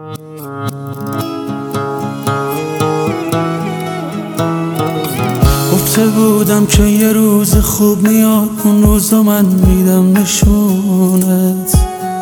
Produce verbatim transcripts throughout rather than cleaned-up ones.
گفته بودم که یه روز خوب میاد، اون روزو من میدم نشونت.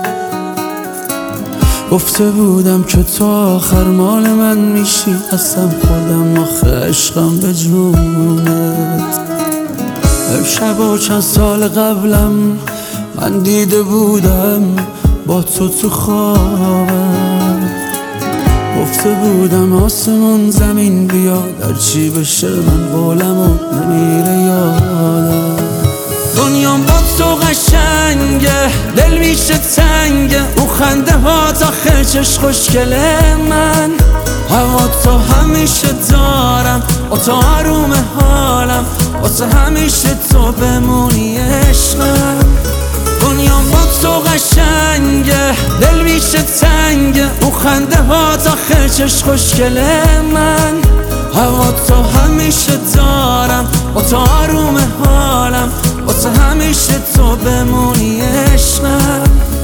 گفته بودم که تو آخر مال من میشی، اصلا خودم آخه عشقم به جونت. امشب و چند سال قبلم من دیده بودم با تو تو خوابم. گفته بودم آسمون زمین بیاد، هرچی بشه من قولم و نمیره یادم. دنیام با تو قشنگه، دل میشه تنگه، او خنده ها تا خرچش خوشگله من. هوا تو همیشه دارم، با تو آروم حالم، واسه همیشه تو بمونی عشقم. دنیام با تو قشنگه، دل میشه تنگه، او خنده ها تا خرچش خوشگله من. هوا تو همیشه دارم، با تو آروم حالم، واسه همیشه تو بمونی عشقم.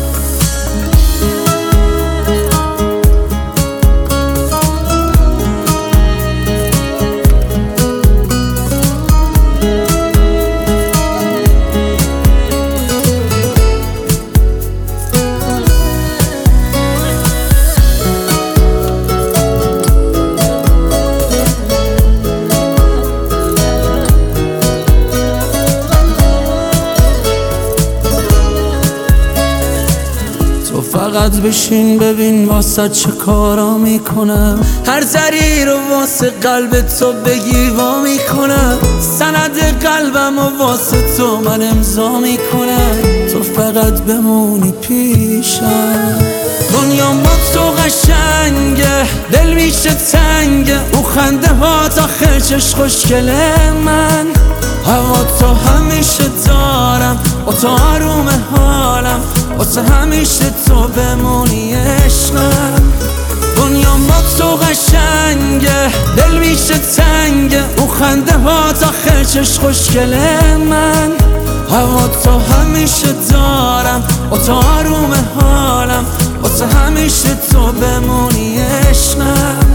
فقط بشین ببین واسه چه کارا میکنم، هر ذری رو واسه قلب تو بگی وا میکنم. سند قلبم و واسه تو من امضا میکنم، تو فقط بمونی پیشم. دنیا با تو قشنگه، دل میشه تنگه، او خنده ها تا خرچش خوشگله من. هوا تو همیشه دارم، با تو آروم حالم، واسه همیشه تو بمونی عشقم. دنیا با تو قشنگه، دل میشه تنگه، او خنده ها تا خرچش خوشگله من. هوا تو همیشه دارم، با تو آروم حالم، واسه همیشه تو بمونی عشقم.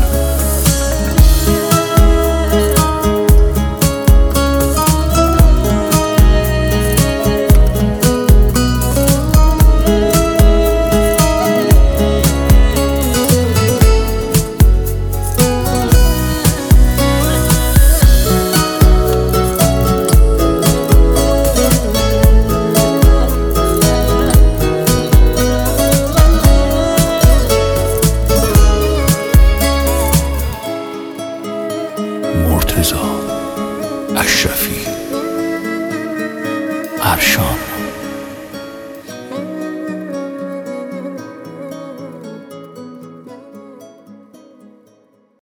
مرتضی اشرفی ارشان.